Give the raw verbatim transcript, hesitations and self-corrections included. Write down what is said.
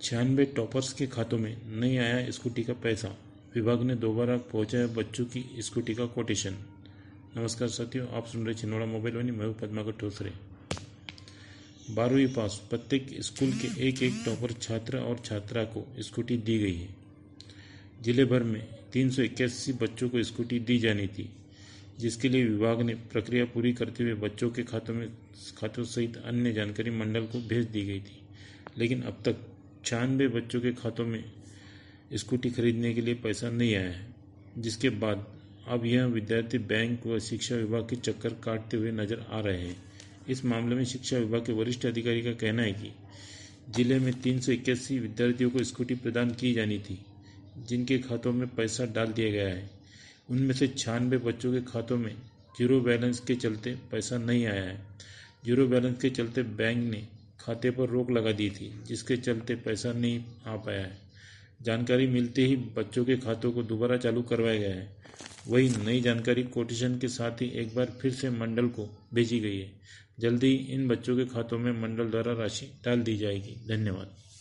छियानवे टॉपर्स के खातों में नहीं आया स्कूटी का पैसा। विभाग ने दोबारा पहुंचाया बच्चों की स्कूटी का कोटेशन। नमस्कार साथियों, आप सुन रहे छिंदवाड़ा मोबाइल वाणी। मैं हूं पद्माकर ठोसरे। बारहवीं पास प्रत्येक स्कूल के एक एक टॉपर छात्र और छात्रा को स्कूटी दी गई है। जिले भर में तीन सौ इक्यासी बच्चों को स्कूटी दी जानी थी, जिसके लिए विभाग ने प्रक्रिया पूरी करते हुए बच्चों के खातों में खातों सहित अन्य जानकारी मंडल को भेज दी गई थी। लेकिन अब तक छियानवे बच्चों के खातों में स्कूटी खरीदने के लिए पैसा नहीं आया है, जिसके बाद अब यह विद्यार्थी बैंक व शिक्षा विभाग के चक्कर काटते हुए नजर आ रहे हैं। इस मामले में शिक्षा विभाग के वरिष्ठ अधिकारी का कहना है कि जिले में तीन सौ इक्यासी विद्यार्थियों को स्कूटी प्रदान की जानी थी, जिनके खातों में पैसा डाल दिया गया है। उनमें से छियानवे बच्चों के खातों में जीरो बैलेंस के चलते पैसा नहीं आया है। जीरो बैलेंस के चलते बैंक ने खाते पर रोक लगा दी थी, जिसके चलते पैसा नहीं आ पाया है। जानकारी मिलते ही बच्चों के खातों को दोबारा चालू करवाया गया है। वही नई जानकारी कोटेशन के साथ ही एक बार फिर से मंडल को भेजी गई है। जल्दी ही इन बच्चों के खातों में मंडल द्वारा राशि डाल दी जाएगी। धन्यवाद।